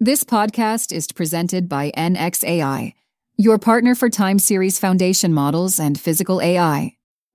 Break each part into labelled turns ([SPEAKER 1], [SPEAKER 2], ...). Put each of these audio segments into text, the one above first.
[SPEAKER 1] This podcast is presented by NXAI, your partner for time series foundation models and physical AI.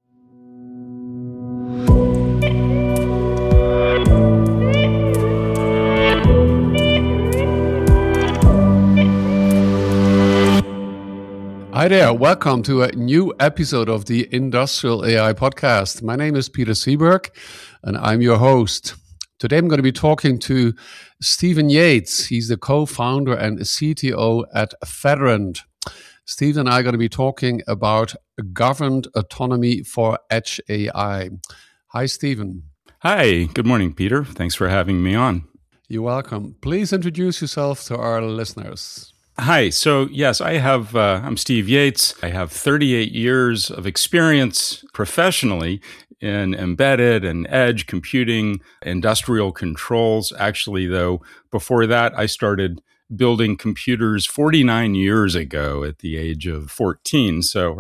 [SPEAKER 2] Hi there, welcome to a new episode of the Industrial AI Podcast. My name is Peter Seberg and I'm your host. Today I'm going to be talking to Stephen Yates. He's the co-founder and CTO at Federant. Steve and I are going to be talking about governed autonomy for edge AI. Hi, Stephen.
[SPEAKER 3] Hi, good morning, Peter. Thanks for having me on.
[SPEAKER 2] You're welcome. Please introduce yourself to our listeners.
[SPEAKER 3] Hi. So, yes, I'm Steve Yates. I have 38 years of experience professionally in embedded and edge computing, industrial controls. Actually, though, before that, I started building computers 49 years ago at the age of 14. So,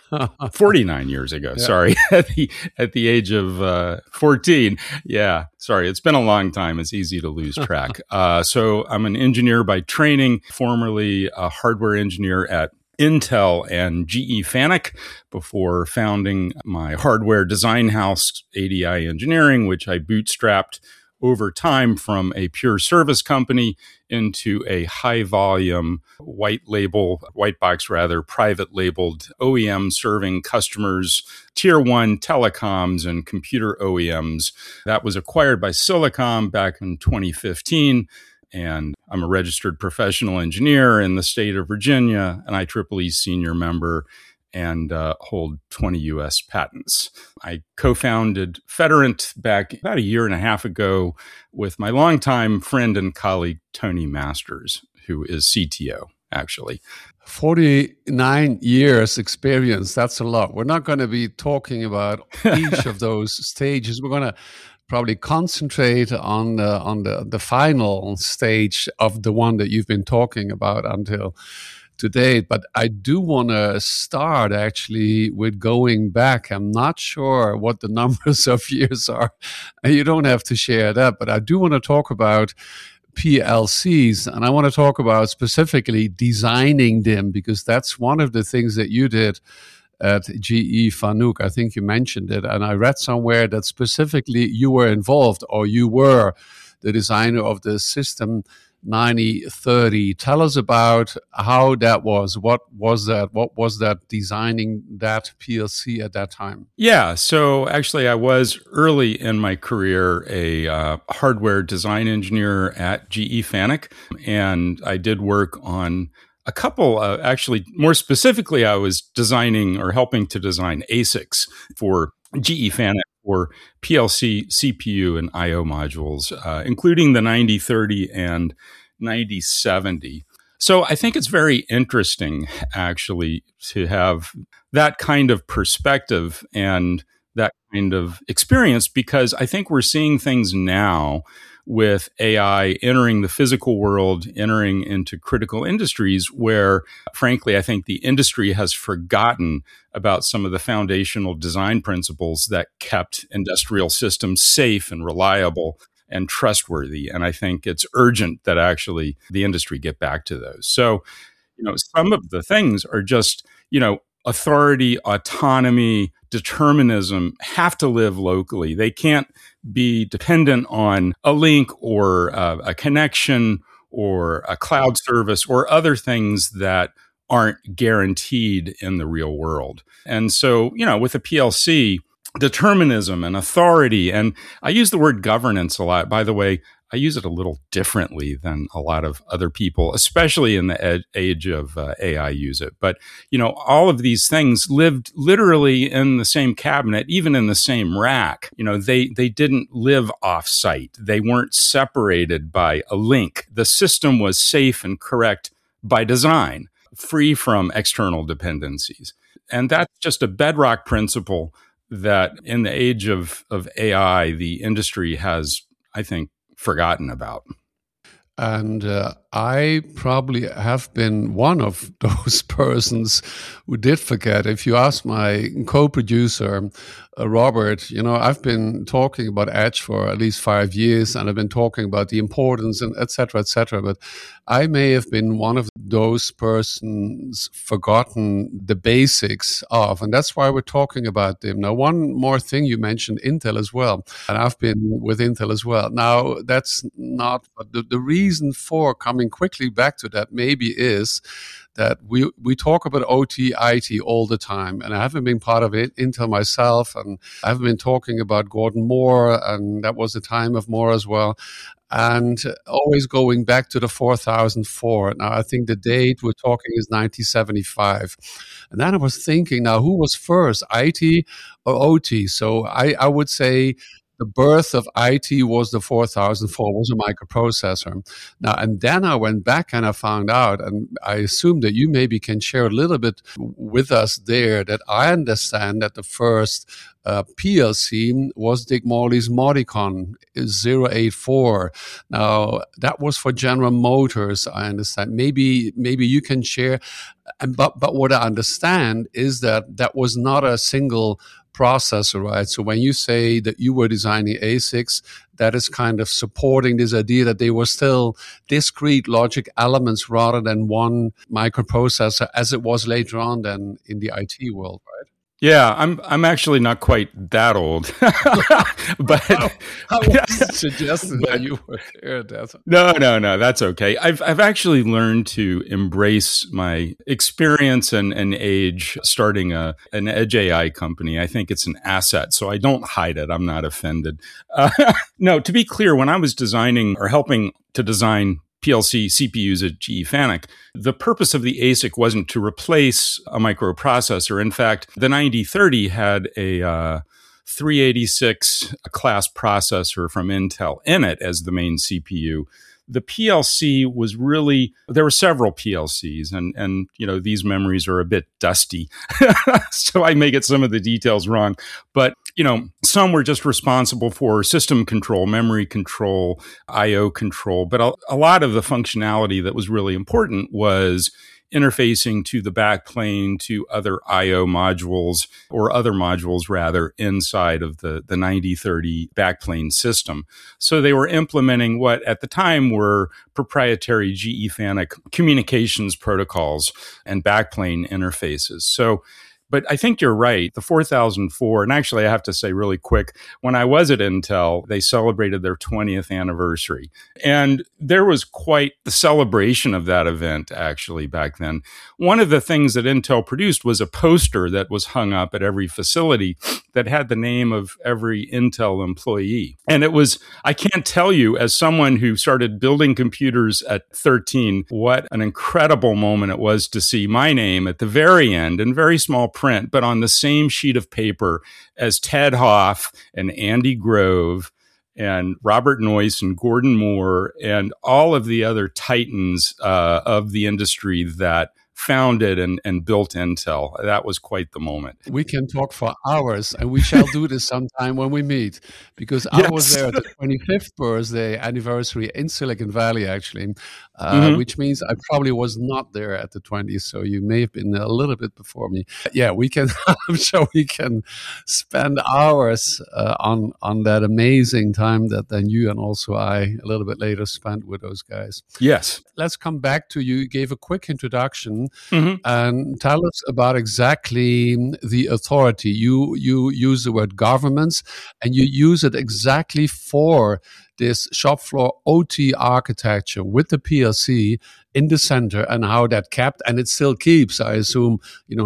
[SPEAKER 3] 49 years ago,
[SPEAKER 2] Yeah.
[SPEAKER 3] sorry, at the age of 14. Yeah, sorry, it's been a long time. It's easy to lose track. So I'm an engineer by training, formerly a hardware engineer at Intel and GE Fanuc before founding my hardware design house, ADI Engineering, which I bootstrapped over time from a pure service company into a high volume white box, private labeled OEM serving customers, tier one telecoms and computer OEMs. That was acquired by Silicom back in 2015. And I'm a registered professional engineer in the state of Virginia, an IEEE senior member, and hold 20 U.S. patents. I co-founded Federant back about a year and a half ago with my longtime friend and colleague, Tony Masters, who is CTO, actually.
[SPEAKER 2] 49 years experience, that's a lot. We're not going to be talking about each of those stages. We're going to probably concentrate on the final stage of the one that you've been talking about until today. But I do want to start actually with going back. I'm not sure what the numbers of years are. You don't have to share that, but I do want to talk about PLCs, and I want to talk about specifically designing them, because that's one of the things that you did at GE Fanuc. I think you mentioned it, and I read somewhere that specifically you were involved, or you were the designer of the system 9030. Tell us about how that was. What was that? What was that designing that PLC at that time?
[SPEAKER 3] Yeah, so actually I was early in my career a hardware design engineer at GE Fanuc, and I did work on a couple, actually, more specifically, I was designing or helping to design ASICs for GE Fanuc for PLC, CPU, and I/O modules, including the 9030 and 9070. So I think it's very interesting, actually, to have that kind of perspective and that kind of experience, because I think we're seeing things now with AI entering the physical world, entering into critical industries where, frankly, I think the industry has forgotten about some of the foundational design principles that kept industrial systems safe and reliable and trustworthy. And I think it's urgent that actually the industry get back to those. So, some of the things are just, authority, autonomy, determinism have to live locally. They can't be dependent on a link or a connection or a cloud service or other things that aren't guaranteed in the real world. And so, with a PLC, determinism and authority, and I use the word governance a lot. By the way, I use it a little differently than a lot of other people, especially in the age of AI use it. But, all of these things lived literally in the same cabinet, even in the same rack. They didn't live off-site. They weren't separated by a link. The system was safe and correct by design, free from external dependencies. And that's just a bedrock principle that in the age of AI, the industry has, I think, forgotten about.
[SPEAKER 2] And I probably have been one of those persons who did forget. If you ask my co-producer, Robert, I've been talking about Edge for at least 5 years, and I've been talking about the importance and et cetera, et cetera. But I may have been one of those persons forgotten the basics of, and that's why we're talking about them. Now, one more thing, you mentioned Intel as well, and I've been with Intel as well. Now, that's not, but the reason for coming quickly back to that maybe is that we talk about OT, IT all the time, and I haven't been part of it, Intel myself, and I haven't been talking about Gordon Moore, and that was the time of Moore as well, and always going back to the 4004. Now, I think the date we're talking is 1975. And then I was thinking, now, who was first, IT or OT? So I would say the birth of IT was the 4004, was a microprocessor. Now, and then I went back and I found out, and I assume that you maybe can share a little bit with us there, that I understand that the first PLC was Dick Morley's Modicon 084. Now, that was for General Motors, I understand. Maybe you can share. But what I understand is that was not a single processor, right? So when you say that you were designing ASICs, that is kind of supporting this idea that they were still discrete logic elements rather than one microprocessor, as it was later on then in the IT world, right?
[SPEAKER 3] Yeah, I'm actually not quite that old, but
[SPEAKER 2] I wasn't suggesting that you were there.
[SPEAKER 3] No, that's okay. I've actually learned to embrace my experience and age starting an edge AI company. I think it's an asset, so I don't hide it. I'm not offended. No, to be clear, when I was designing or helping to design PLC CPUs at GE Fanuc, the purpose of the ASIC wasn't to replace a microprocessor. In fact, the 9030 had a 386 class processor from Intel in it as the main CPU. The PLC was really, there were several PLCs, and these memories are a bit dusty, so I may get some of the details wrong. But some were just responsible for system control, memory control, I/O control. But a lot of the functionality that was really important was interfacing to the backplane, to other I/O modules, or other modules rather, inside of the 9030 backplane system. So they were implementing what at the time were proprietary GE Fanuc communications protocols and backplane interfaces. But I think you're right. The 4004, and actually I have to say really quick, when I was at Intel, they celebrated their 20th anniversary. And there was quite the celebration of that event, actually, back then. One of the things that Intel produced was a poster that was hung up at every facility that had the name of every Intel employee. And it was, I can't tell you, as someone who started building computers at 13, what an incredible moment it was to see my name at the very end in very small print, but on the same sheet of paper as Ted Hoff and Andy Grove and Robert Noyce and Gordon Moore and all of the other titans of the industry that founded and built Intel. That was quite the moment.
[SPEAKER 2] We can talk for hours, and we shall do this sometime when we meet, because I was there at the 25th birthday anniversary in Silicon Valley, actually, which means I probably was not there at the 20th, so you may have been a little bit before me. Yeah, we can. I'm sure we can spend hours on that amazing time that then you and also I a little bit later spent with those guys.
[SPEAKER 3] Yes.
[SPEAKER 2] Let's come back to you. You gave a quick introduction. And tell us about exactly the authority. You use the word governments, and you use it exactly for this shop floor OT architecture with the PLC in the center, and how that kept, and it still keeps, I assume,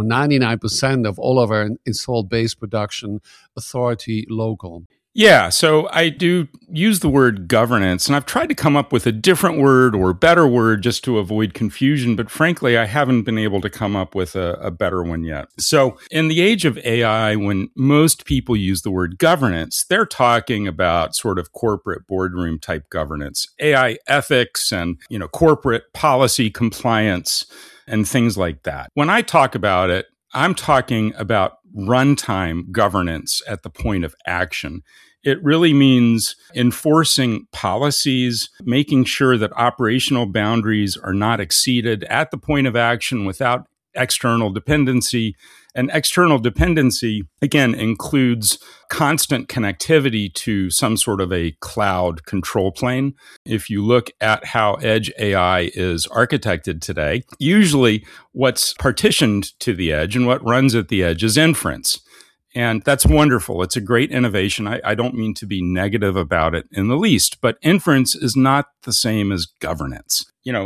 [SPEAKER 2] 99% of all of our installed base production authority local.
[SPEAKER 3] Yeah, so I do use the word governance, and I've tried to come up with a different word or better word just to avoid confusion, but frankly, I haven't been able to come up with a better one yet. So in the age of AI, when most people use the word governance, they're talking about sort of corporate boardroom type governance, AI ethics and, corporate policy compliance and things like that. When I talk about it, I'm talking about runtime governance at the point of action. It really means enforcing policies, making sure that operational boundaries are not exceeded at the point of action without external dependency. And external dependency, again, includes constant connectivity to some sort of a cloud control plane. If you look at how Edge AI is architected today, usually what's partitioned to the edge and what runs at the edge is inference. And that's wonderful. It's a great innovation. I don't mean to be negative about it in the least, but inference is not the same as governance.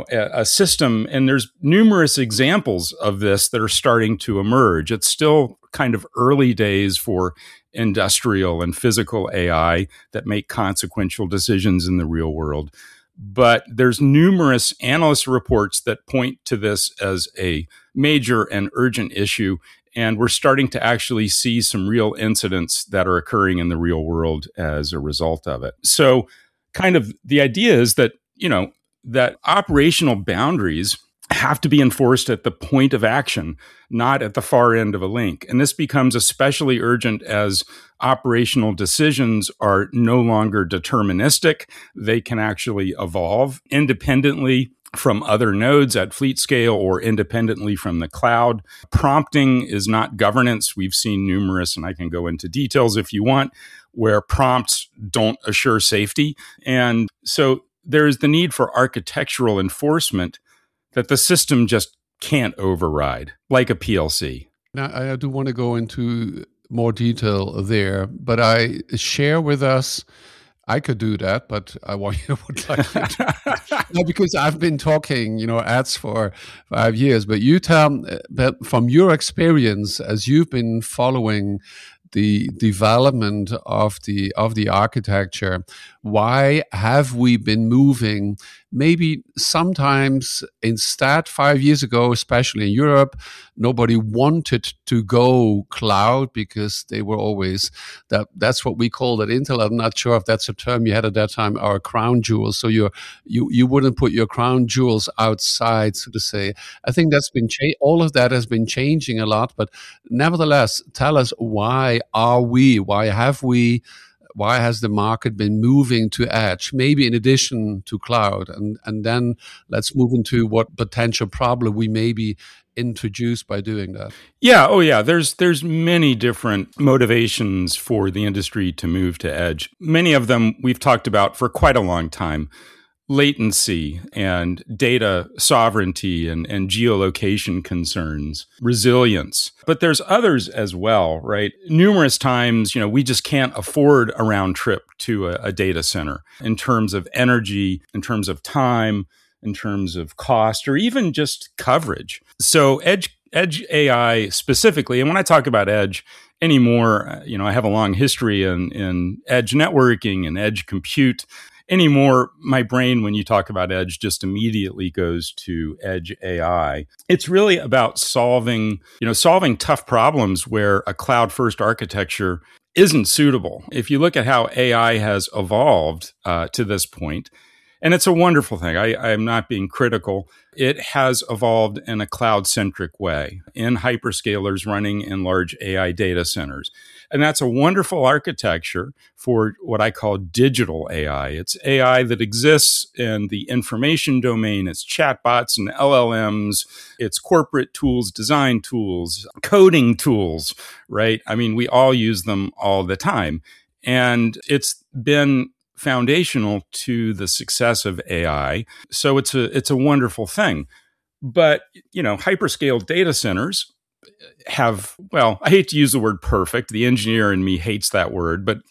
[SPEAKER 3] A system, and there's numerous examples of this that are starting to emerge. It's still kind of early days for industrial and physical AI that make consequential decisions in the real world. But there's numerous analyst reports that point to this as a major and urgent issue. And we're starting to actually see some real incidents that are occurring in the real world as a result of it. So kind of the idea is that, that operational boundaries have to be enforced at the point of action, not at the far end of a link. And this becomes especially urgent as operational decisions are no longer deterministic. They can actually evolve independently from other nodes at fleet scale or independently from the cloud. Prompting is not governance. We've seen numerous, and I can go into details if you want, where prompts don't assure safety. And so there's the need for architectural enforcement that the system just can't override, like a PLC.
[SPEAKER 2] Now, I do want to go into more detail there, but I share with us. I could do that, but I would like you to. No, because I've been talking, ads for 5 years. But you tell that from your experience, as you've been following the development of the architecture, why have we been moving? Maybe sometimes instead 5 years ago, especially in Europe, nobody wanted to go cloud because they were always that's what we called at Intel. I'm not sure if that's a term you had at that time, our crown jewels. So you wouldn't put your crown jewels outside, so to say. I think that's been all of that has been changing a lot. But nevertheless, tell us why has the market been moving to edge, maybe in addition to cloud? And then let's move into what potential problem we may be introduced by doing that.
[SPEAKER 3] Yeah. Oh, yeah. There's many different motivations for the industry to move to edge. Many of them we've talked about for quite a long time. Latency and data sovereignty and geolocation concerns, resilience. But there's others as well, right? Numerous times, we just can't afford a round trip to a data center in terms of energy, in terms of time, in terms of cost, or even just coverage. So edge AI specifically, and when I talk about edge anymore, I have a long history in edge networking and edge compute. Anymore, my brain, when you talk about edge, just immediately goes to edge AI. It's really about solving tough problems where a cloud-first architecture isn't suitable. If you look at how AI has evolved to this point, and it's a wonderful thing. I am not being critical. It has evolved in a cloud-centric way in hyperscalers running in large AI data centers. And that's a wonderful architecture for what I call digital AI. It's AI that exists in the information domain. It's chatbots and LLMs. It's corporate tools, design tools, coding tools, right? I mean, we all use them all the time. And it's been foundational to the success of AI. So it's a wonderful thing. But, hyperscale data centers have, well, I hate to use the word perfect. The engineer in me hates that word, but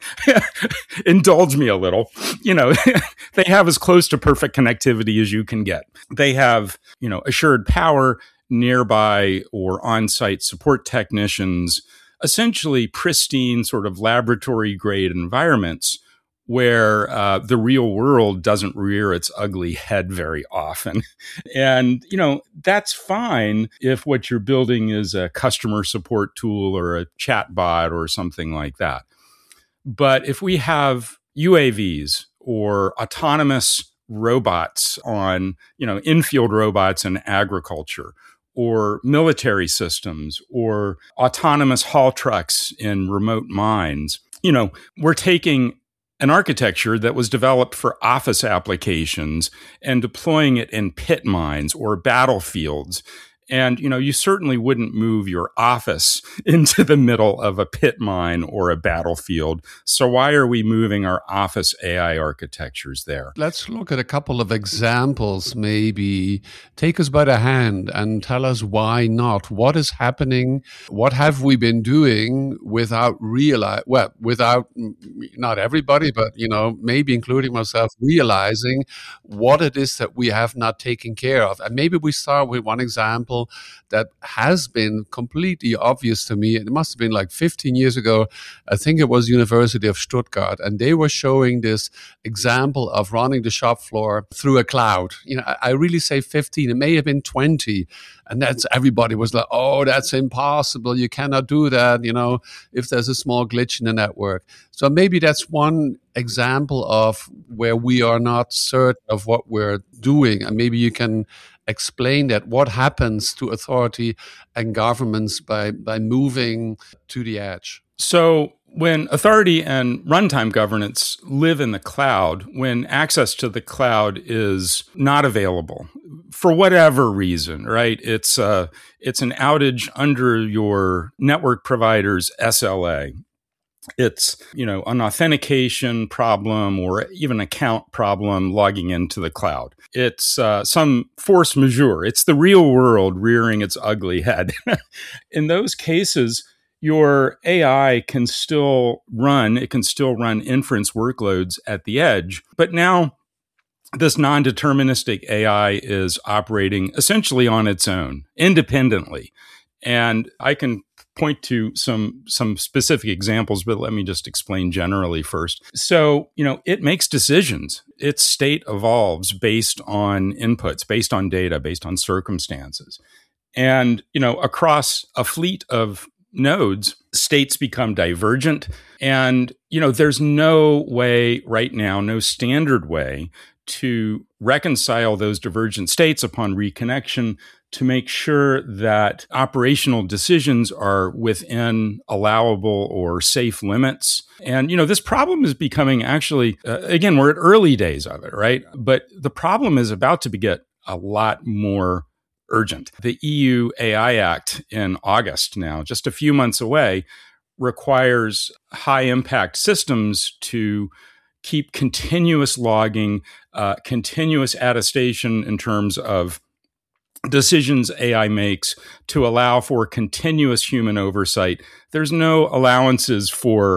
[SPEAKER 3] indulge me a little. They have as close to perfect connectivity as you can get. They have, assured power, nearby or on-site support technicians, essentially pristine sort of laboratory grade environments where the real world doesn't rear its ugly head very often. And, that's fine if what you're building is a customer support tool or a chat bot or something like that. But if we have UAVs or autonomous robots on, in-field robots in agriculture, or military systems, or autonomous haul trucks in remote mines, we're taking an architecture that was developed for office applications and deploying it in pit mines or battlefields. And, you certainly wouldn't move your office into the middle of a pit mine or a battlefield. So why are we moving our office AI architectures there?
[SPEAKER 2] Let's look at a couple of examples, maybe. Take us by the hand and tell us why not. What is happening? What have we been doing without not everybody, but, maybe including myself, realizing what it is that we have not taken care of. And maybe we start with one example that has been completely obvious to me. It must have been like 15 years ago. I think it was University of Stuttgart, and they were showing this example of running the shop floor through a cloud. I really say 15. It may have been 20. And everybody was like, oh, that's impossible. You cannot do that, if there's a small glitch in the network. So maybe that's one example of where we are not certain of what we're doing. And maybe you can explain that. What happens to authority and governments by moving to the edge?
[SPEAKER 3] So when authority and runtime governance live in the cloud, when access to the cloud is not available for whatever reason, right? It's an outage under your network provider's SLA. It's, an authentication problem or even account problem logging into the cloud. It's some force majeure. It's the real world rearing its ugly head. In those cases, your AI can still run. It can still run inference workloads at the edge. But now this non-deterministic AI is operating essentially on its own, independently. And I can point to some specific examples, but let me just explain generally first. So, it makes decisions. Its state evolves based on inputs, based on data, based on circumstances. And, across a fleet of nodes, states become divergent. And, there's no way right now, no standard way to reconcile those divergent states upon reconnection to make sure that operational decisions are within allowable or safe limits. And, this problem is becoming actually, again, we're at early days of it, right? But the problem is about to get a lot more urgent. The EU AI Act in August now, just a few months away, requires high impact systems to keep continuous logging, continuous attestation in terms of decisions AI makes to allow for continuous human oversight. There's no allowances for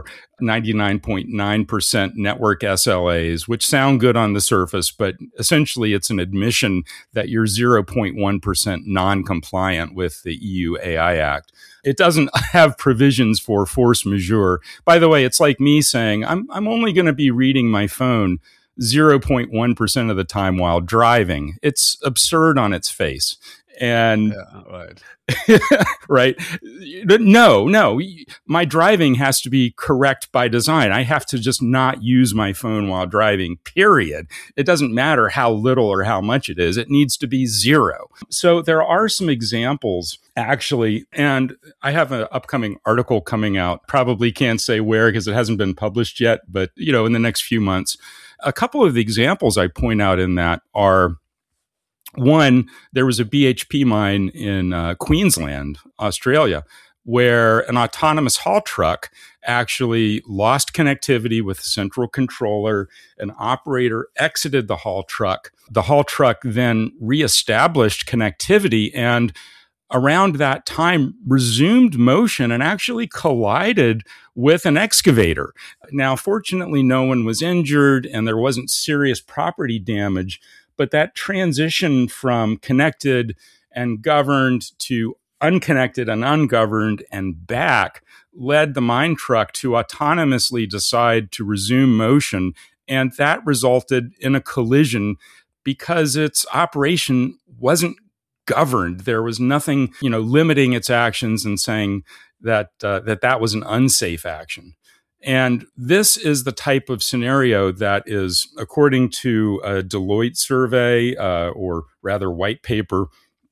[SPEAKER 3] 99.9% network SLAs, which sound good on the surface, but essentially it's an admission that you're 0.1% non-compliant with the EU AI Act. It doesn't have provisions for force majeure. By the way, it's like me saying, I'm only going to be reading my phone 0.1% of the time while driving. It's absurd on its face. And
[SPEAKER 2] right.
[SPEAKER 3] right. No, my driving has to be correct by design. I have to just not use my phone while driving, period. It doesn't matter how little or how much it is. It needs to be zero. So there are some examples actually, and I have an upcoming article coming out. Probably can't say where because it hasn't been published yet, but in the next few months. A couple of the examples I point out in that are, one, there was a BHP mine in Queensland, Australia, where an autonomous haul truck actually lost connectivity with the central controller. An operator exited the haul truck. The haul truck then reestablished connectivity and around that time resumed motion and actually collided with an excavator. Now, fortunately, no one was injured and there wasn't serious property damage, but that transition from connected and governed to unconnected and ungoverned and back led the mine truck to autonomously decide to resume motion. And that resulted in a collision because its operation wasn't governed. There was nothing, limiting its actions and saying that that was an unsafe action. And this is the type of scenario that is, according to a Deloitte survey, or rather white paper,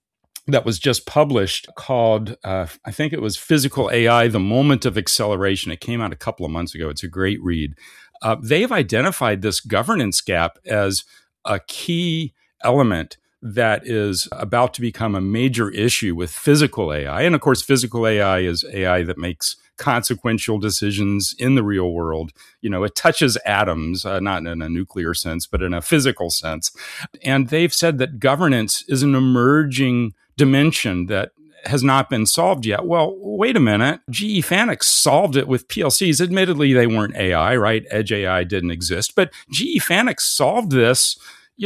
[SPEAKER 3] that was just published called, I think it was Physical AI, The Moment of Acceleration. It came out a couple of months ago. It's a great read. They've identified this governance gap as a key element that is about to become a major issue with physical AI. And of course, physical AI is AI that makes consequential decisions in the real world. It touches atoms, not in a nuclear sense, but in a physical sense. And they've said that governance is an emerging dimension that has not been solved yet. Well, wait a minute. GE Fanuc solved it with PLCs. Admittedly, they weren't AI, right? Edge AI didn't exist, but GE Fanuc solved this,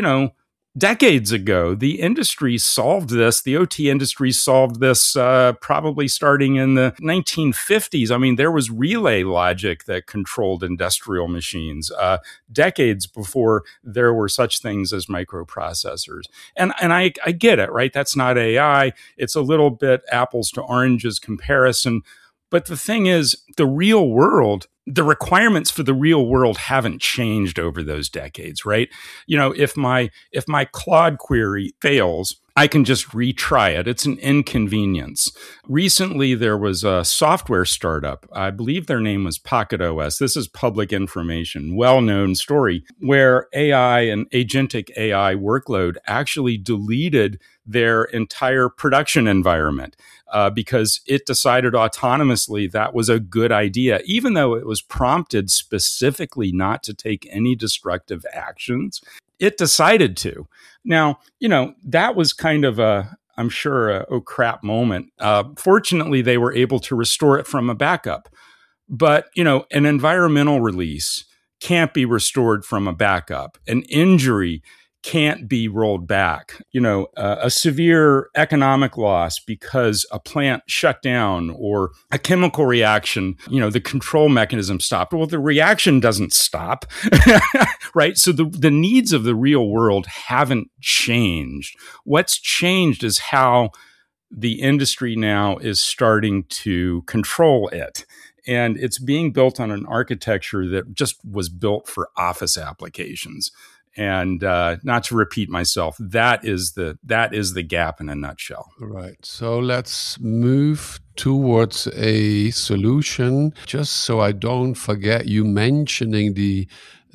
[SPEAKER 3] decades ago. The industry solved this. The OT industry solved this probably starting in the 1950s. I mean, there was relay logic that controlled industrial machines decades before there were such things as microprocessors. And I get it, right? That's not AI. It's a little bit apples to oranges comparison. But the thing is, the real world, the requirements for the real world haven't changed over those decades, right? If my Claude query fails, I can just retry it. It's an inconvenience. Recently, there was a software startup. I believe their name was Pocket OS. This is public information, well-known story, where AI and agentic AI workload actually deleted their entire production environment because it decided autonomously that was a good idea, even though it was prompted specifically not to take any destructive actions. It decided to. Now, that was kind of I'm sure, a oh crap moment. Fortunately, they were able to restore it from a backup. But, an environmental release can't be restored from a backup. An injury can't be rolled back. A severe economic loss because a plant shut down or a chemical reaction, the control mechanism stopped. Well, the reaction doesn't stop, right? So the needs of the real world haven't changed. What's changed is how the industry now is starting to control it. And it's being built on an architecture that just was built for office applications. And not to repeat myself, that is the gap in a nutshell.
[SPEAKER 2] Right. So let's move towards a solution. Just so I don't forget, you mentioning the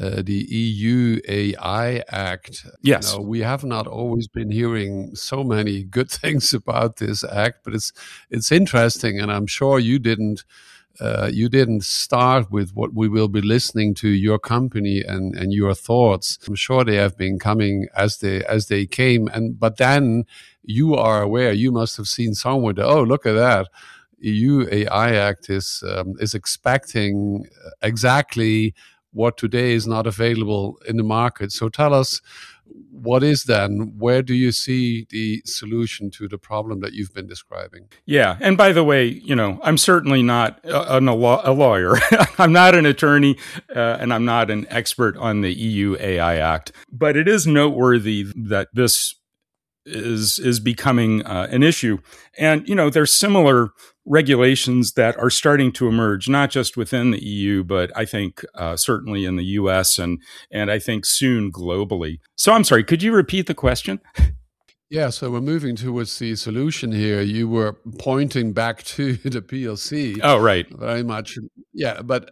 [SPEAKER 2] EU AI Act.
[SPEAKER 3] Yes.
[SPEAKER 2] We have not always been hearing so many good things about this act, but it's interesting, and I'm sure you didn't start with what we will be listening to, your company and your thoughts. I'm sure they have been coming as they came, but then you are aware. You must have seen somewhere that, oh, look at that, EU AI Act is expecting exactly what today is not available in the market. So tell us, what is then? Where do you see the solution to the problem that you've been describing?
[SPEAKER 3] Yeah. And by the way, I'm certainly not a lawyer. I'm not an attorney, and I'm not an expert on the EU AI Act. But it is noteworthy that this is becoming an issue. And, there's similar regulations that are starting to emerge, not just within the EU, but I think certainly in the US and I think soon globally. So I'm sorry, could you repeat the question?
[SPEAKER 2] Yeah, so we're moving towards the solution here. You were pointing back to the PLC.
[SPEAKER 3] Oh, right.
[SPEAKER 2] Very much. Yeah, but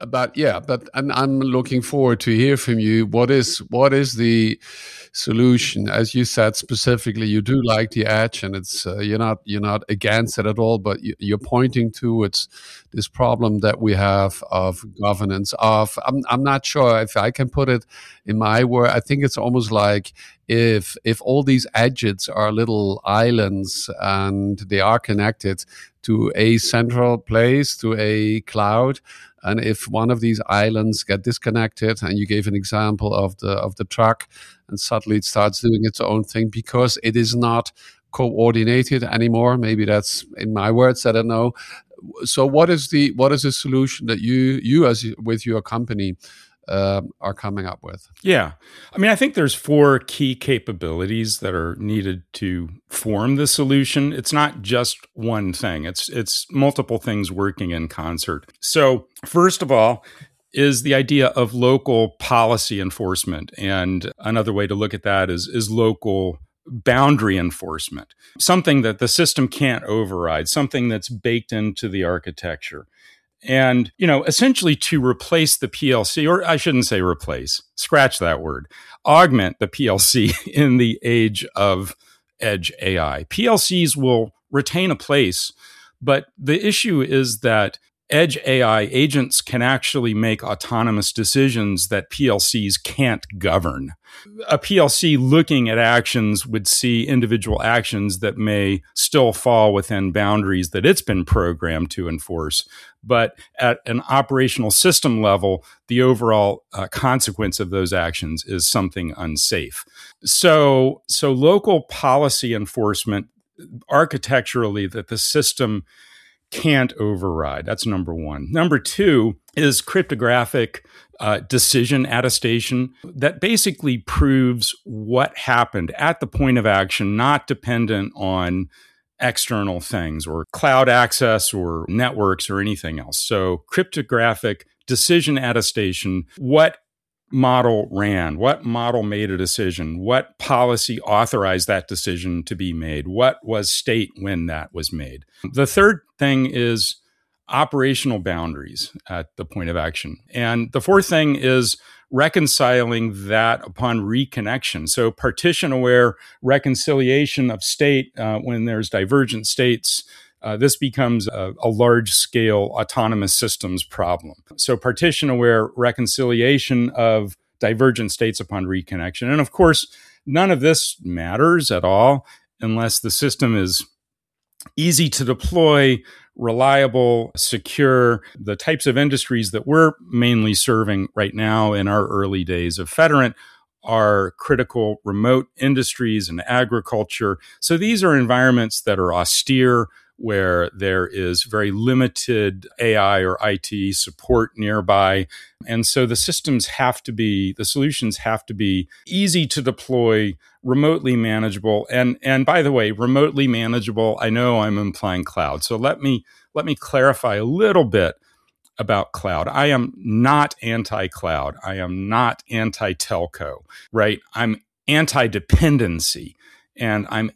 [SPEAKER 2] I'm looking forward to hear from you. What is the solution? As you said specifically, you do like the edge, and it's you're not against it at all, but you're pointing towards this problem that we have of governance. I'm not sure if I can put it in my word. I think it's almost like if all these edges are little islands and they are connected to a central place, to a cloud, and if one of these islands get disconnected, and you gave an example of the truck, and suddenly it starts doing its own thing because it is not coordinated anymore. Maybe that's in my words, I don't know. So what is the solution that you as with your company are coming up with?
[SPEAKER 3] Yeah. I mean, I think there's 4 key capabilities that are needed to form the solution. It's not just one thing. It's multiple things working in concert. So first of all is the idea of local policy enforcement. And another way to look at that is local boundary enforcement, something that the system can't override, something that's baked into the architecture. And, essentially to replace the PLC, or I shouldn't say replace, scratch that word, augment the PLC in the age of edge AI. PLCs will retain a place, but the issue is that edge AI agents can actually make autonomous decisions that PLCs can't govern. A PLC looking at actions would see individual actions that may still fall within boundaries that it's been programmed to enforce. But at an operational system level, the overall consequence of those actions is something unsafe. So local policy enforcement, architecturally, that the system can't override. That's number one. Number two is cryptographic decision attestation that basically proves what happened at the point of action, not dependent on external things or cloud access or networks or anything else. So cryptographic decision attestation, what model ran, what model made a decision, what policy authorized that decision to be made, what was state when that was made. The third thing is operational boundaries at the point of action. And the fourth thing is reconciling that upon reconnection. So partition-aware reconciliation of state when there's divergent states. This becomes a large-scale autonomous systems problem. So partition-aware reconciliation of divergent states upon reconnection. And of course, none of this matters at all unless the system is easy to deploy, reliable, secure. The types of industries that we're mainly serving right now in our early days of Federant are critical remote industries and agriculture. So these are environments that are austere, where there is very limited AI or IT support nearby. And so the solutions have to be easy to deploy, remotely manageable. And by the way, remotely manageable, I know I'm implying cloud. So let me clarify a little bit about cloud. I am not anti-cloud. I am not anti-telco, right? I'm anti-dependency, and I'm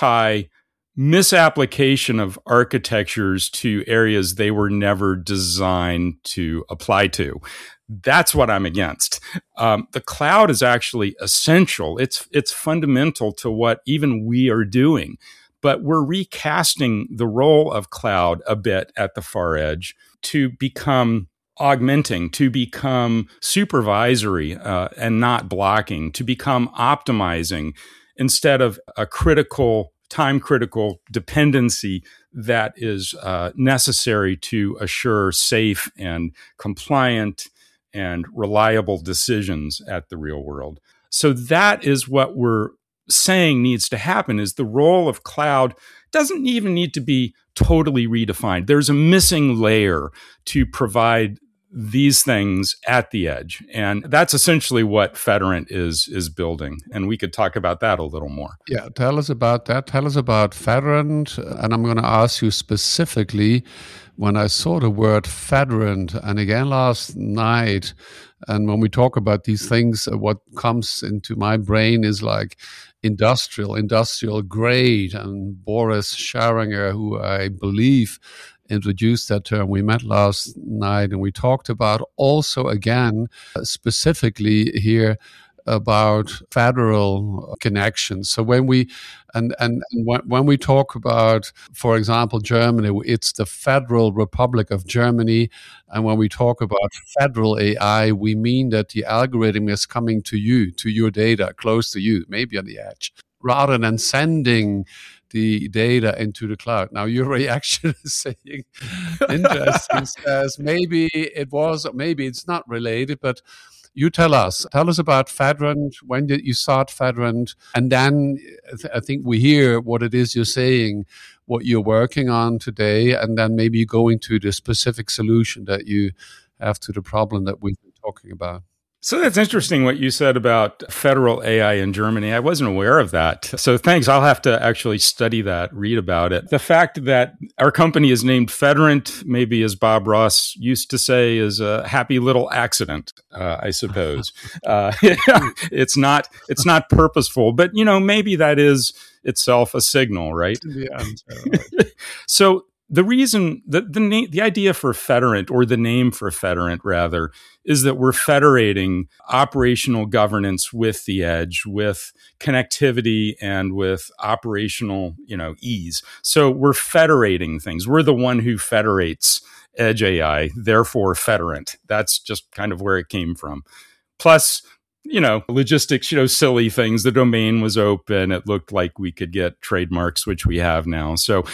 [SPEAKER 3] misapplication of architectures to areas they were never designed to apply to. That's what I'm against. The cloud is actually essential. It's fundamental to what even we are doing. But we're recasting the role of cloud a bit at the far edge to become augmenting, to become supervisory and not blocking, to become optimizing instead of a time-critical dependency that is necessary to assure safe and compliant and reliable decisions at the real world. So that is what we're saying needs to happen, is the role of cloud doesn't even need to be totally redefined. There's a missing layer to provide these things at the edge. And that's essentially what Federant is building. And we could talk about that a little more.
[SPEAKER 2] Yeah, tell us about that. Tell us about Federant. And I'm going to ask you specifically, when I saw the word Federant, and again last night, and when we talk about these things, what comes into my brain is like industrial grade. And Boris Scharinger, who I believe introduced that term, we met last night, and we talked about also again specifically here about federal connections. So when we when we talk about, for example, Germany, it's the Federal Republic of Germany, and when we talk about federal AI, we mean that the algorithm is coming to you, to your data, close to you, maybe on the edge, rather than sending the data into the cloud. Now, your reaction is saying, interesting, says maybe it was, maybe it's not related, but you tell us about Federant. When did you start Federant? And then I think we hear what it is you're saying, what you're working on today, and then maybe you go into the specific solution that you have to the problem that we've been talking about.
[SPEAKER 3] So that's interesting what you said about federal AI in Germany. I wasn't aware of that. So thanks. I'll have to actually study that, read about it. The fact that our company is named Federant, maybe as Bob Ross used to say, is a happy little accident, I suppose. It's not purposeful, but maybe that is itself a signal, right?
[SPEAKER 2] Yeah.
[SPEAKER 3] So the reason the idea for Federant, or the name for Federant rather, is that we're federating operational governance with the edge, with connectivity, and with operational, ease. So we're federating things. We're the one who federates edge AI, therefore Federant. That's just kind of where it came from. Plus, logistics, silly things. The domain was open. It looked like we could get trademarks, which we have now. So,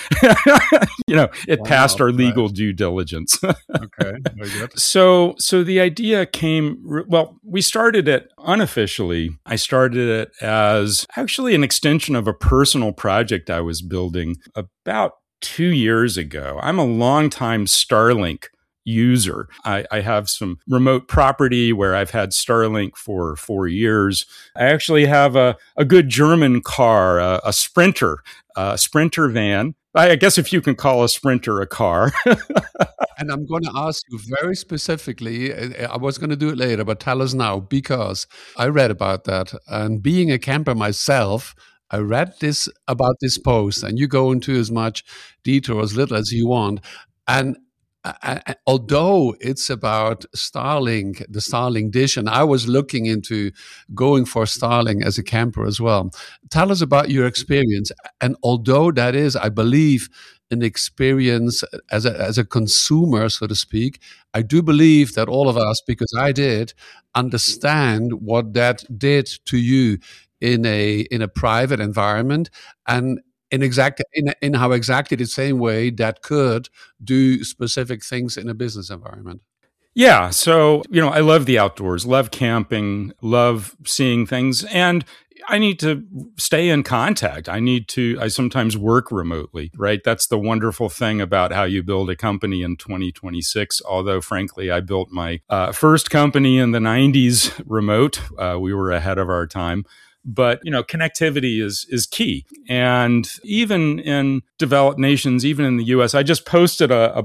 [SPEAKER 3] it passed our legal due diligence.
[SPEAKER 2] Okay, very good.
[SPEAKER 3] So the idea came, we started it unofficially. I started it as actually an extension of a personal project I was building about 2 years ago. I'm a longtime Starlink user. I have some remote property where I've had Starlink for 4 years. I actually have a good German car, a Sprinter van. I guess if you can call a Sprinter a car.
[SPEAKER 2] And I'm going to ask you very specifically, I was going to do it later, but tell us now, because I read about that. And being a camper myself, I read about this post, and you go into as much detail or as little as you want. And although it's about Starlink, the Starlink dish, and I was looking into going for Starlink as a camper as well. Tell us about your experience. And although that is, I believe, an experience as a consumer, so to speak, I do believe that all of us, because I did, understand what that did to you in a private environment, and in how exactly the same way that could do specific things in a business environment.
[SPEAKER 3] Yeah. So, I love the outdoors, love camping, love seeing things, and I need to stay in contact. I sometimes work remotely, right? That's the wonderful thing about how you build a company in 2026. Although, frankly, I built my first company in the 90s remote. We were ahead of our time. But, connectivity is key. And even in developed nations, even in the US, I just posted a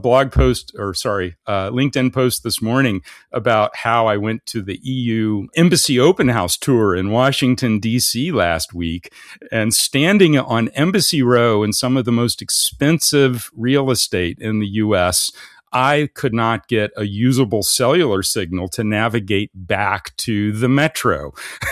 [SPEAKER 3] LinkedIn post this morning about how I went to the EU Embassy Open House tour in Washington, D.C. last week, and standing on Embassy Row in some of the most expensive real estate in the US, I could not get a usable cellular signal to navigate back to the metro.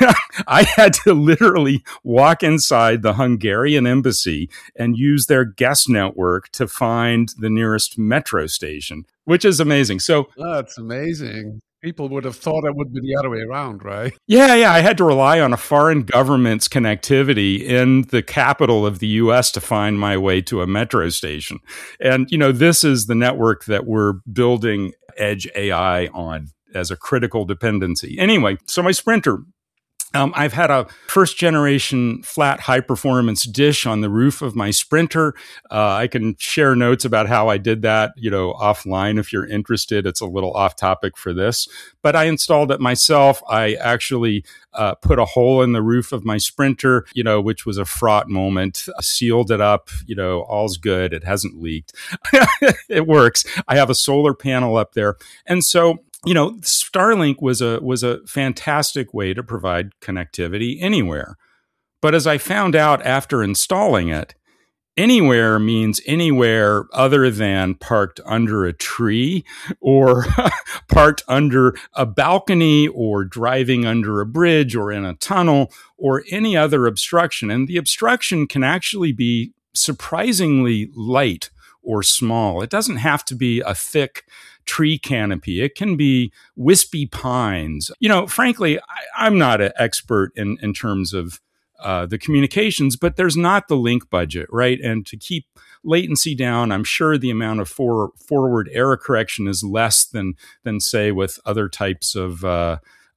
[SPEAKER 3] I had to literally walk inside the Hungarian embassy and use their guest network to find the nearest metro station, which is amazing. So
[SPEAKER 2] that's amazing. People would have thought it would be the other way around, right?
[SPEAKER 3] Yeah. I had to rely on a foreign government's connectivity in the capital of the U.S. to find my way to a metro station. And, this is the network that we're building Edge AI on as a critical dependency. Anyway, so my Sprinter, I've had a first generation flat high performance dish on the roof of my Sprinter. I can share notes about how I did that, offline if you're interested. It's a little off topic for this, but I installed it myself. I actually put a hole in the roof of my Sprinter, which was a fraught moment. I sealed it up, all's good. It hasn't leaked. It works. I have a solar panel up there. And so, Starlink was a fantastic way to provide connectivity anywhere. But as I found out after installing it, anywhere means anywhere other than parked under a tree or parked under a balcony or driving under a bridge or in a tunnel or any other obstruction. And the obstruction can actually be surprisingly light or small. It doesn't have to be a thick tree canopy. It can be wispy pines. Frankly, I'm not an expert in terms of the communications, but there's not the link budget, right? And to keep latency down, I'm sure the amount of forward error correction is less than say with other types of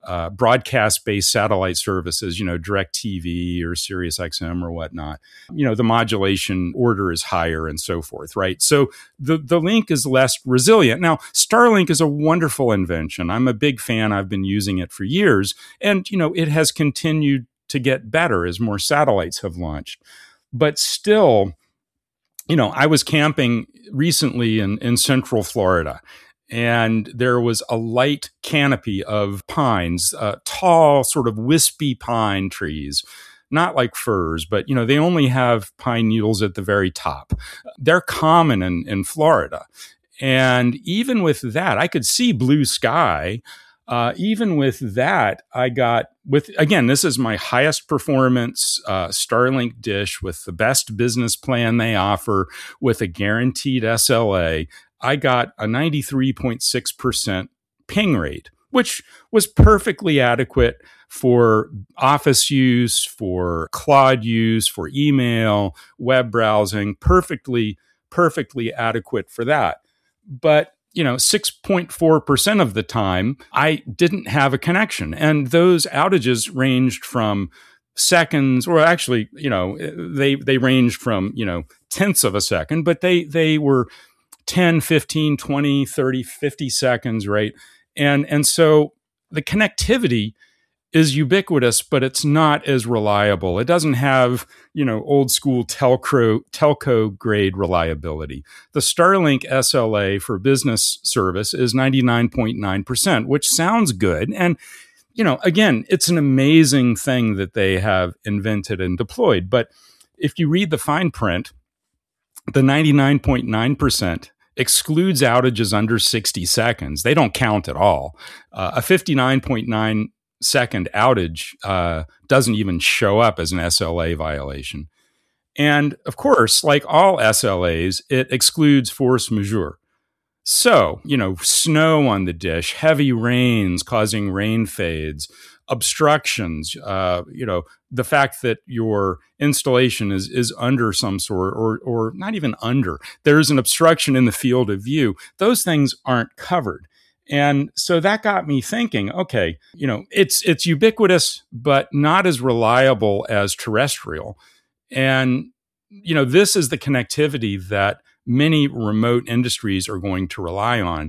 [SPEAKER 3] broadcast-based satellite services, DirecTV or SiriusXM or whatnot, the modulation order is higher and so forth, right? So the link is less resilient. Now, Starlink is a wonderful invention. I'm a big fan. I've been using it for years. And, it has continued to get better as more satellites have launched. But still, I was camping recently in Central Florida, and there was a light canopy of pines, tall, sort of wispy pine trees, not like firs, but, they only have pine needles at the very top. They're common in Florida. And even with that, I could see blue sky. Even with that, again, this is my highest performance Starlink dish with the best business plan they offer with a guaranteed SLA. I got a 93.6% ping rate, which was perfectly adequate for office use, for cloud use, for email, web browsing, perfectly adequate for that. But 6.4% of the time, I didn't have a connection. And those outages ranged from seconds, or actually, they ranged from, tenths of a second, but they were 10, 15, 20, 30, 50 seconds, right? And so the connectivity is ubiquitous, but it's not as reliable. It doesn't have, old school telco grade reliability. The Starlink SLA for business service is 99.9%, which sounds good. And, again, it's an amazing thing that they have invented and deployed. But if you read the fine print, the 99.9% excludes outages under 60 seconds. They don't count at all. A 59.9 second outage doesn't even show up as an SLA violation. And of course, like all SLAs, it excludes force majeure. So, snow on the dish, heavy rains causing rain fades, obstructions, the fact that your installation is under some sort, or not even under, there's an obstruction in the field of view. Those things aren't covered. And so that got me thinking, okay, it's ubiquitous, but not as reliable as terrestrial. And, this is the connectivity that many remote industries are going to rely on.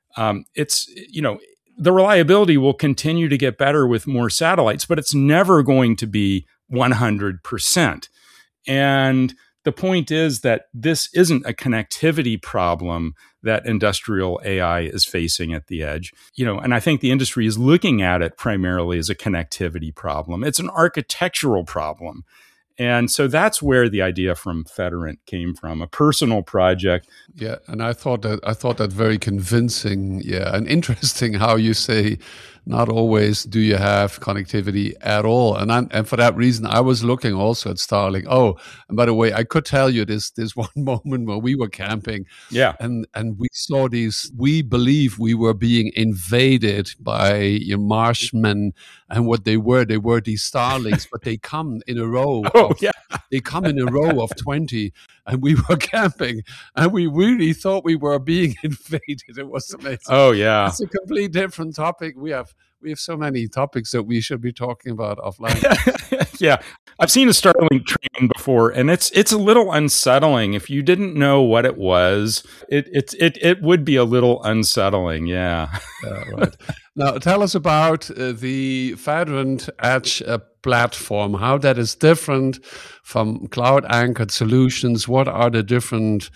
[SPEAKER 3] The reliability will continue to get better with more satellites, but it's never going to be 100%. And the point is that this isn't a connectivity problem that industrial AI is facing at the edge. And I think the industry is looking at it primarily as a connectivity problem. It's an architectural problem. And so that's where the idea from Federant came from, a personal project.
[SPEAKER 2] Yeah, and I thought that very convincing. Yeah, and interesting how you say not always do you have connectivity at all. And for that reason, I was looking also at Starlink. Oh, and by the way, I could tell you this one moment where we were camping.
[SPEAKER 3] Yeah.
[SPEAKER 2] And we saw these, we believe we were being invaded by Marshmen, and what they were these Starlinks, but they come in a row. They come in a row of 20, and we were camping, and we really thought we were being invaded. It was amazing.
[SPEAKER 3] Oh, yeah.
[SPEAKER 2] It's a completely different topic. We have so many topics that we should be talking about offline.
[SPEAKER 3] Yeah. I've seen a Starlink train before, and it's a little unsettling. If you didn't know what it was, it would be a little unsettling. Yeah.
[SPEAKER 2] Right. Now, tell us about the Federant Edge platform, how that is different from cloud-anchored solutions. What are the different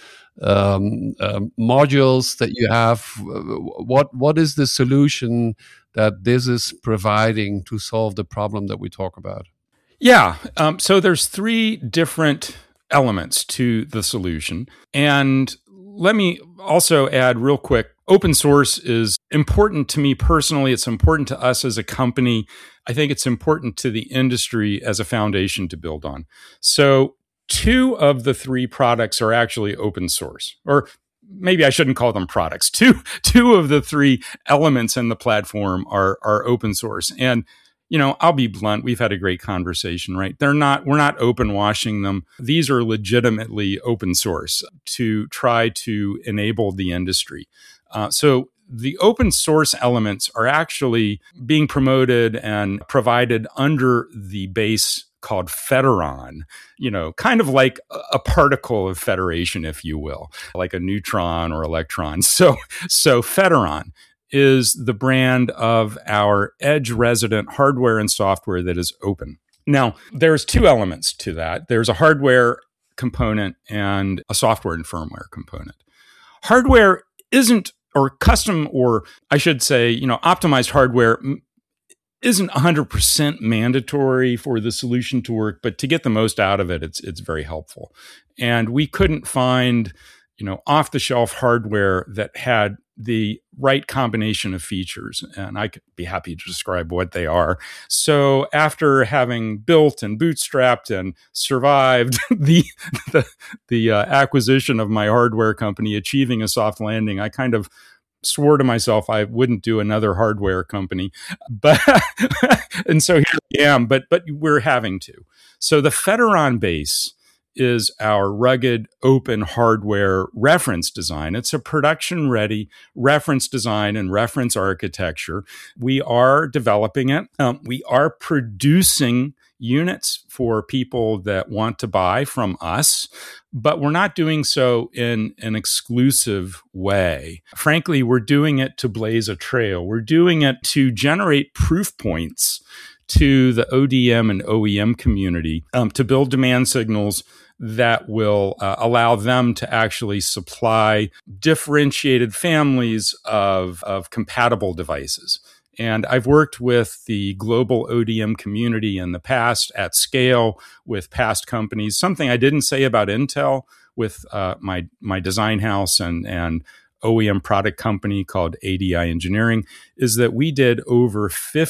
[SPEAKER 2] modules that you have? What is the solution that this is providing to solve the problem that we talk about?
[SPEAKER 3] Yeah. So there's three different elements to the solution. And let me also add real quick, open source is important to me personally. It's important to us as a company. I think it's important to the industry as a foundation to build on. So 2 of the 3 products are actually open source, or maybe I shouldn't call them products. Two of the 3 elements in the platform are open source. And I'll be blunt. We've had a great conversation, right? We're not open washing them. These are legitimately open source to try to enable the industry. So the open source elements are actually being promoted and provided under the base called Federon, kind of like a particle of federation, if you will, like a neutron or electron. So Federon is the brand of our edge resident hardware and software that is open. Now, there's two elements to that. There's a hardware component and a software and firmware component. Hardware isn't, or custom, or I should say, optimized hardware isn't 100% mandatory for the solution to work, but to get the most out of it, it's very helpful. And we couldn't find, off-the-shelf hardware that had the right combination of features, and I could be happy to describe what they are. So after having built and bootstrapped and survived the acquisition of my hardware company, achieving a soft landing, I kind of swore to myself I wouldn't do another hardware company, but and so here I am. But we're having to. So the Federon base is our rugged open hardware reference design. It's a production-ready reference design and reference architecture. We are developing it. We are producing units for people that want to buy from us, but we're not doing so in an exclusive way. Frankly, we're doing it to blaze a trail. We're doing it to generate proof points to the ODM and OEM community, to build demand signals that will allow them to actually supply differentiated families of compatible devices. And I've worked with the global ODM community in the past at scale with past companies. Something I didn't say about Intel with my design house and OEM product company called ADI Engineering is that we did over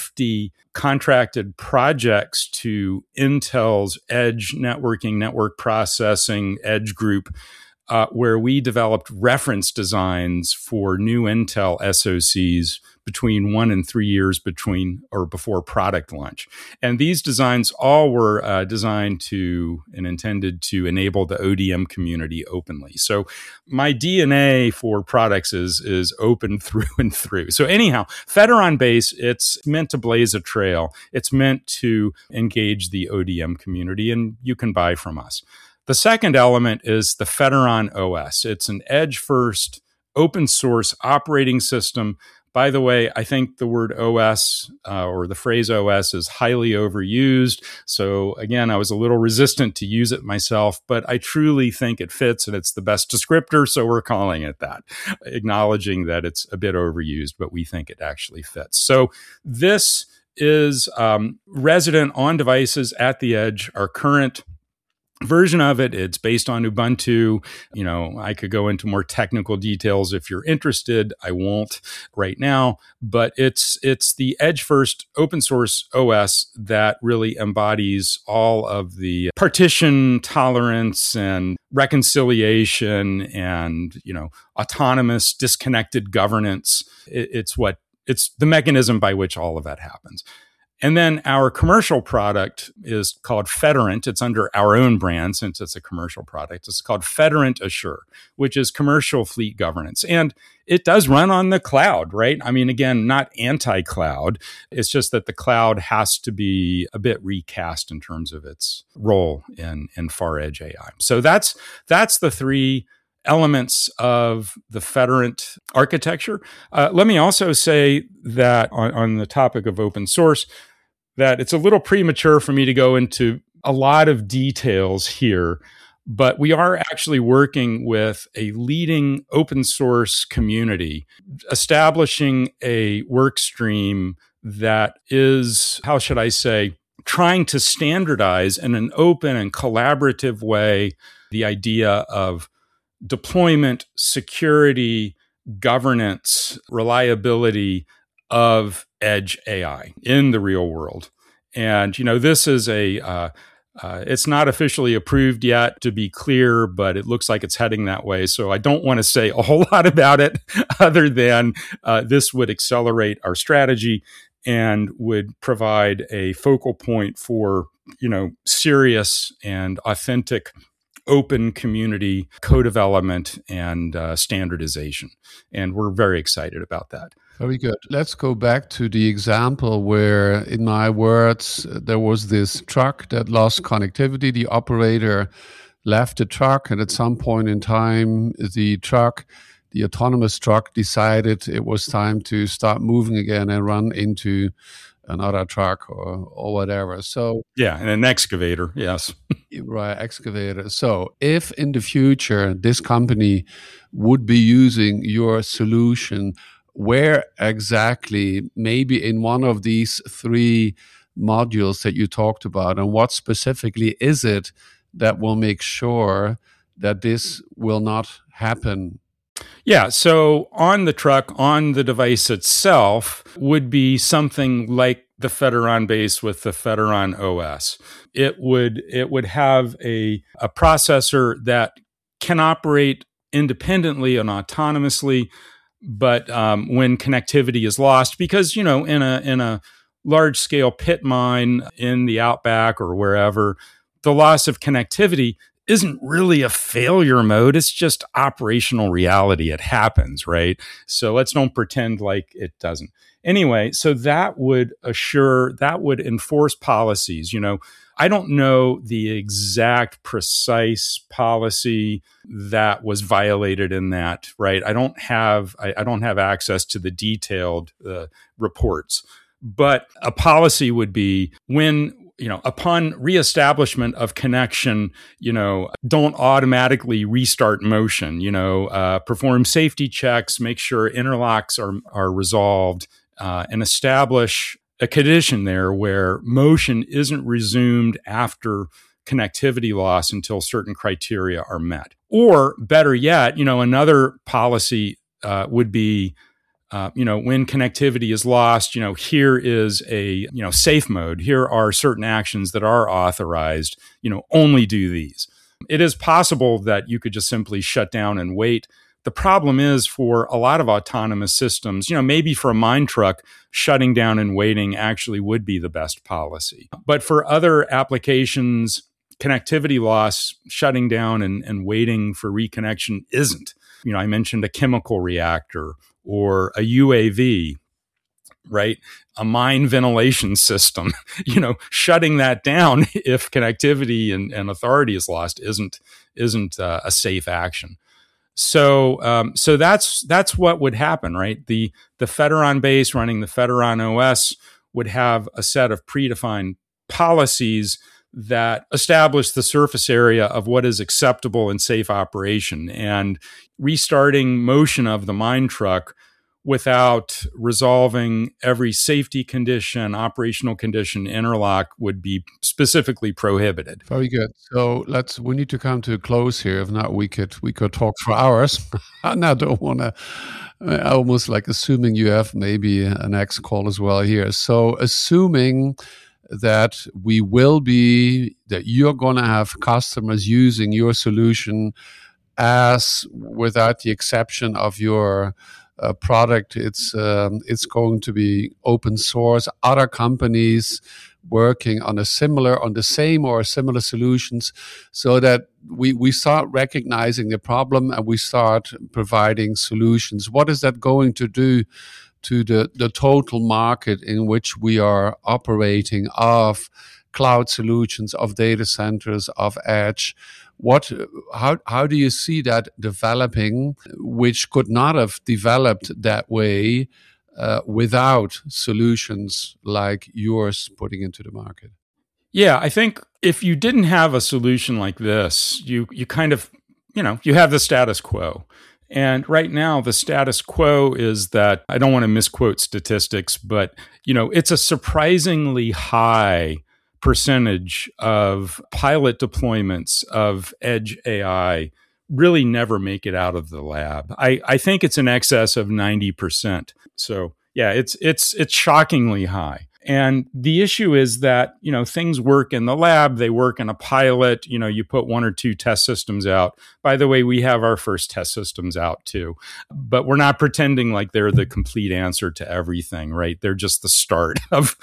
[SPEAKER 3] 50 contracted projects to Intel's edge networking, network processing, edge group, where we developed reference designs for new Intel SoCs between 1 and 3 years before product launch. And these designs all were designed to and intended to enable the ODM community openly. So my DNA for products is open through and through. So anyhow, Federon base, it's meant to blaze a trail. It's meant to engage the ODM community, and you can buy from us. The second element is the Federon OS. It's an edge-first open source operating system. By the way, I think the word OS or the phrase OS is highly overused. So again, I was a little resistant to use it myself, but I truly think it fits and it's the best descriptor. So we're calling it that, acknowledging that it's a bit overused, but we think it actually fits. So this is resident on devices at the edge. Our current version of it, it's based on Ubuntu. I could go into more technical details if you're interested. I won't right now, but it's the edge first open source OS that really embodies all of the partition tolerance and reconciliation and, autonomous disconnected governance. It's the mechanism by which all of that happens. And then our commercial product is called Federant. It's under our own brand since it's a commercial product. It's called Federant Assure, which is commercial fleet governance. And it does run on the cloud, right? I mean, again, not anti-cloud. It's just that the cloud has to be a bit recast in terms of its role in far edge AI. So that's the three elements of the Federant architecture. Let me also say that on the topic of open source, that it's a little premature for me to go into a lot of details here, but we are actually working with a leading open source community, establishing a work stream that is, how should I say, trying to standardize in an open and collaborative way the idea of deployment, security, governance, reliability of edge AI in the real world. And, this is it's not officially approved yet, to be clear, but it looks like it's heading that way. So I don't want to say a whole lot about it other than this would accelerate our strategy and would provide a focal point for, serious and authentic open community co-development and standardization. And we're very excited about that.
[SPEAKER 2] Very good. Let's go back to the example where, in my words, there was this truck that lost connectivity. The operator left the truck, and at some point in time, the autonomous truck decided it was time to start moving again and run into another truck or whatever. So
[SPEAKER 3] yeah, and an excavator, yes.
[SPEAKER 2] Right, excavator. So if in the future this company would be using your solution, where exactly, maybe in one of these three modules that you talked about, and what specifically is it that will make sure that this will not happen?
[SPEAKER 3] Yeah, so on the truck, on the device itself, would be something like the Federon base with the Federon OS. It would have a processor that can operate independently and autonomously, but when connectivity is lost, because in a large scale pit mine in the outback or wherever, the loss of connectivity isn't really a failure mode. It's just operational reality. It happens, right? So let's don't pretend like it doesn't. Anyway, so that would enforce policies. I don't know the exact precise policy that was violated in that, right? I don't have access to the detailed reports, but a policy would be when, upon reestablishment of connection, don't automatically restart motion, perform safety checks, make sure interlocks are resolved, and establish a condition there where motion isn't resumed after connectivity loss until certain criteria are met. Or better yet, another policy would be, when connectivity is lost, here is a, safe mode. Here are certain actions that are authorized, only do these. It is possible that you could just simply shut down and wait. The problem is, for a lot of autonomous systems, maybe for a mine truck, shutting down and waiting actually would be the best policy. But for other applications, connectivity loss, shutting down and waiting for reconnection isn't. I mentioned a chemical reactor or a UAV, right? A mine ventilation system, shutting that down if connectivity and authority is lost isn't a safe action. So that's what would happen, right? The Federon base running the Federon OS would have a set of predefined policies that establish the surface area of what is acceptable and safe operation, and restarting motion of the mine truck without resolving every safety condition, operational condition, interlock would be specifically prohibited.
[SPEAKER 2] Very good. So we need to come to a close here. If not, we could talk for hours. And I don't want to, almost like assuming you have maybe an next call as well here. So assuming that you're going to have customers using your solution, as without the exception of your product, it's going to be open source. Other companies working on the same or similar solutions, so that we start recognizing the problem and we start providing solutions. What is that going to do to the total market in which we are operating, of cloud solutions, of data centers, of edge? How do you see that developing, which could not have developed that way without solutions like yours putting into the market?
[SPEAKER 3] Yeah, I think if you didn't have a solution like this, you kind of, you have the status quo. And right now, the status quo is that, I don't want to misquote statistics, but, it's a surprisingly high percentage of pilot deployments of edge AI really never make it out of the lab. I think it's in excess of 90%. So yeah, it's shockingly high. And the issue is that, things work in the lab, they work in a pilot, you put one or two test systems out. By the way, we have our first test systems out too, but we're not pretending like they're the complete answer to everything, right? They're just the start of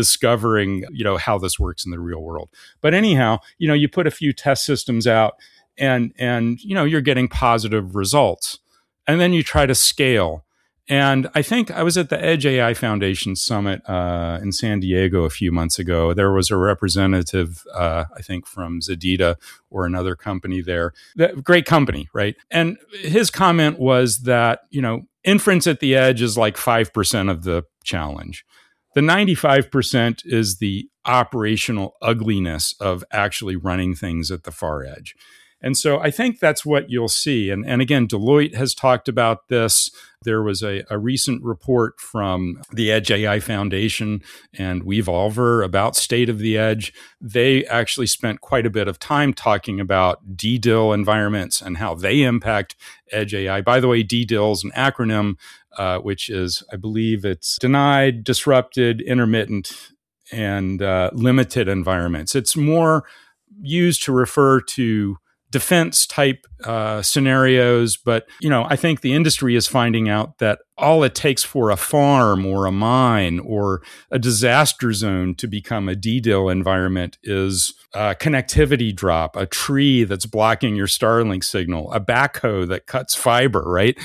[SPEAKER 3] discovering, how this works in the real world. But anyhow, you put a few test systems out, and you're getting positive results. And then you try to scale. And I think I was at the Edge AI Foundation Summit in San Diego a few months ago. There was a representative, I think from Zedita or another company there. Great company, right? And his comment was that, inference at the edge is like 5% of the challenge. The 95% is the operational ugliness of actually running things at the far edge. And so I think that's what you'll see. And again, Deloitte has talked about this. There was a recent report from the Edge AI Foundation and Weavevolver about state of the edge. They actually spent quite a bit of time talking about DDIL environments and how they impact Edge AI. By the way, DDIL is an acronym, which is, I believe it's denied, disrupted, intermittent, and limited environments. It's more used to refer to defense type scenarios. But, I think the industry is finding out that all it takes for a farm or a mine or a disaster zone to become a DDIL environment is a connectivity drop, a tree that's blocking your Starlink signal, a backhoe that cuts fiber, right?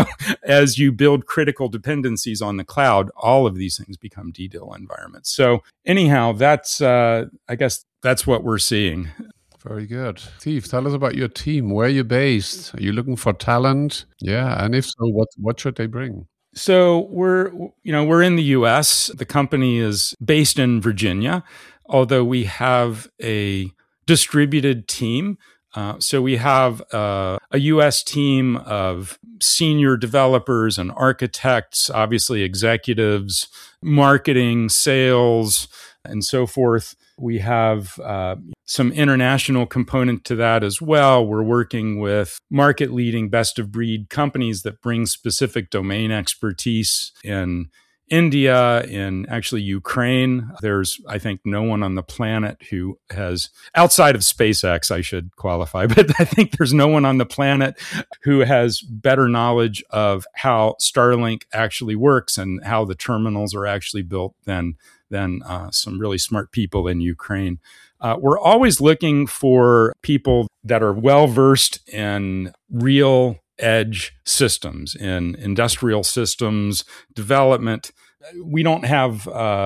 [SPEAKER 3] As you build critical dependencies on the cloud, all of these things become DDIL environments. So anyhow, that's, I guess that's what we're seeing.
[SPEAKER 2] Very good. Steve, tell us about your team. Where are you based? Are you looking for talent? Yeah. And if so, what should they bring?
[SPEAKER 3] So we're in the US. The company is based in Virginia, although we have a distributed team. So we have a US team of senior developers and architects, obviously executives, marketing, sales, and so forth. We have some international component to that as well. We're working with market-leading best-of-breed companies that bring specific domain expertise in India, in actually Ukraine. There's, I think, no one on the planet who has, outside of SpaceX, I should qualify, but I think there's no one on the planet who has better knowledge of how Starlink actually works and how the terminals are actually built than some really smart people in Ukraine. We're always looking for people that are well-versed in real edge systems, in industrial systems development. We don't have,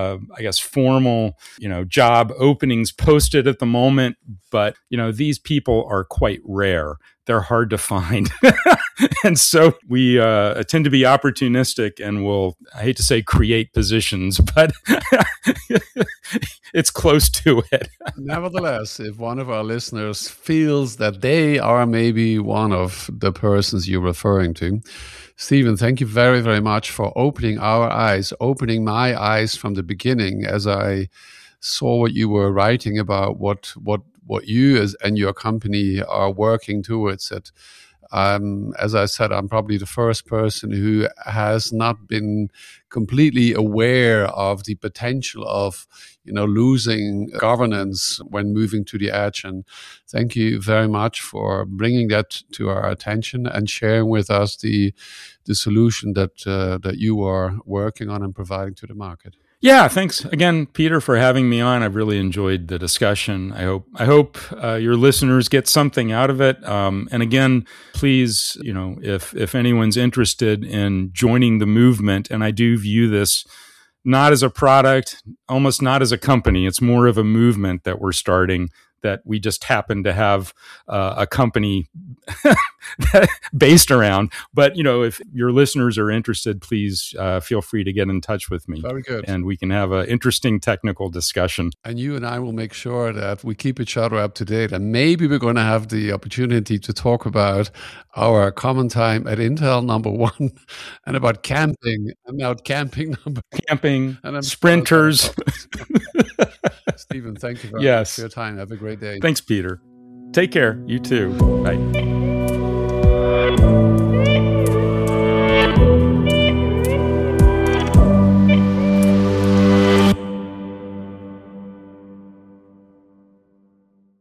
[SPEAKER 3] formal, job openings posted at the moment, but, these people are quite rare. They're hard to find. And so we tend to be opportunistic and will, I hate to say create positions, but it's close to it.
[SPEAKER 2] Nevertheless, if one of our listeners feels that they are maybe one of the persons you're referring to, Stephen, thank you very, very much for opening our eyes, opening my eyes from the beginning as I saw what you were writing about, what you and your company are working towards it. As I said, I'm probably the first person who has not been completely aware of the potential of, losing governance when moving to the edge. And thank you very much for bringing that to our attention and sharing with us the solution that you are working on and providing to the market.
[SPEAKER 3] Yeah, thanks again, Peter, for having me on. I've really enjoyed the discussion. I hope your listeners get something out of it. And again, please, if anyone's interested in joining the movement, and I do view this not as a product, almost not as a company, it's more of a movement that we're starting, that we just happen to have a company based around. But, if your listeners are interested, please feel free to get in touch with me.
[SPEAKER 2] Very good.
[SPEAKER 3] And we can have an interesting technical discussion.
[SPEAKER 2] And you and I will make sure that we keep each other up to date. And maybe we're going to have the opportunity to talk about our common time at Intel #1 and about camping and about camping
[SPEAKER 3] and sprinters.
[SPEAKER 2] Stephen, thank you very much for your time. Have a great day.
[SPEAKER 3] Thanks, Peter. Take care. You too. Bye.